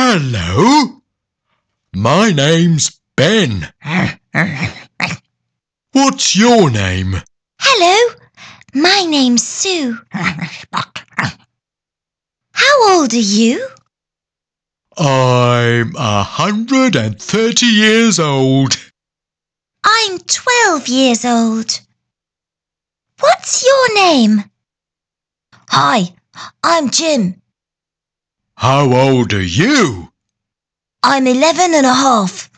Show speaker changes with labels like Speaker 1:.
Speaker 1: Hello, my name's Ben. What's your name?
Speaker 2: Hello, my name's Sue. How old are you?
Speaker 1: I'm 130 years old.
Speaker 2: I'm 12 years old. What's your name? Hi, I'm Jim.
Speaker 1: How old are you?
Speaker 2: I'm 11 and a half.